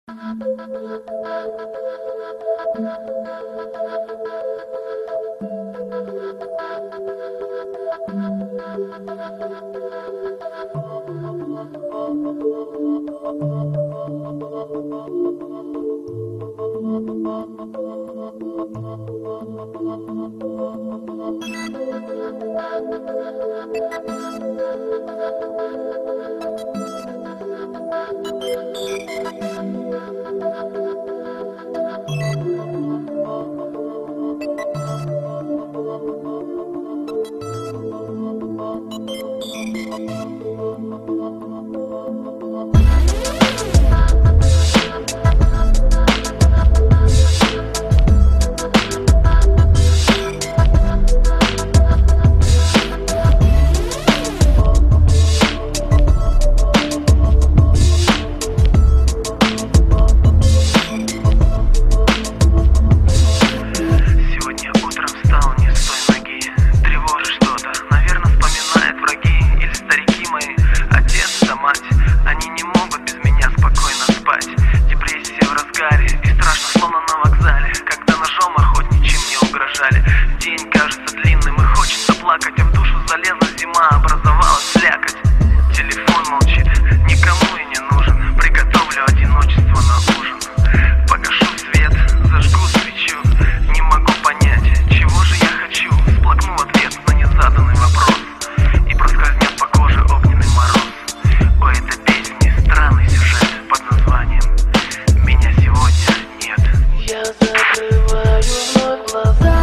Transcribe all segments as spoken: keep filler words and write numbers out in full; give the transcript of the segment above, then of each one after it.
День кажется длинным и хочется плакать, а в душу залезла зима, образовалась слякоть. Телефон молчит, никому и не нужен. Приготовлю одиночество на ужин. Погашу свет, зажгу свечу. Не могу понять, чего же я хочу. Всплакну в ответ на незаданный вопрос, и проскользнет по коже огненный мороз. У этой песни странный сюжет под названием «Меня сегодня нет». Я закрываю вновь глаза,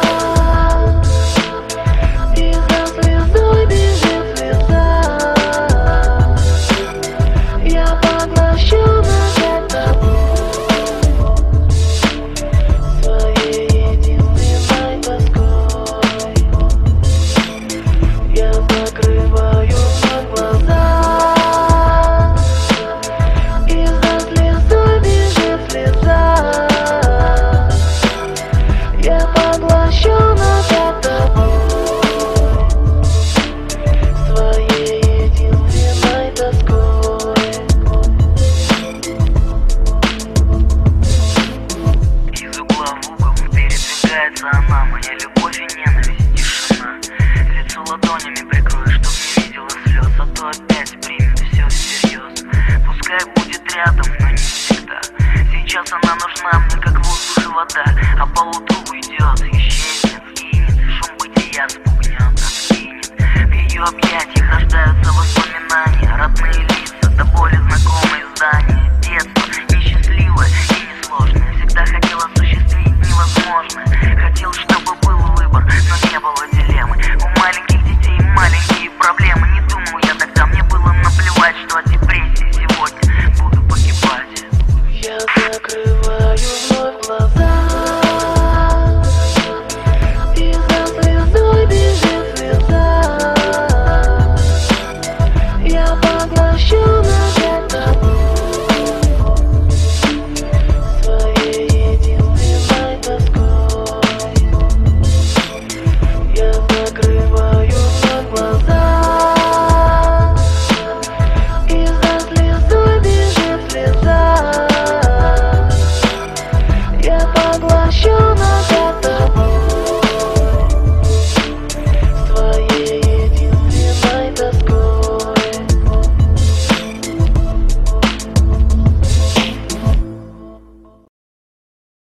она, моя любовь и ненависть, тишина. Лицо ладонями прикрою, чтоб не видела слез, а то опять примет все всерьез. Пускай будет рядом, но не всегда. Сейчас она нужна мне, как воздух и вода, а поутру уйдет.